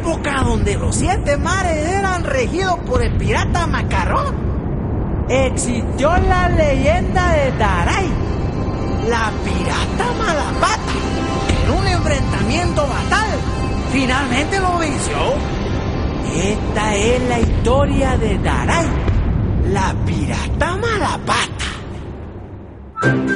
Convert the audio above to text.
época donde los 7 mares eran regidos por el pirata Macarrón, existió la leyenda de Daray, la pirata Malapata, que en un enfrentamiento fatal finalmente lo venció. Esta es la historia de Daray, la pirata Malapata.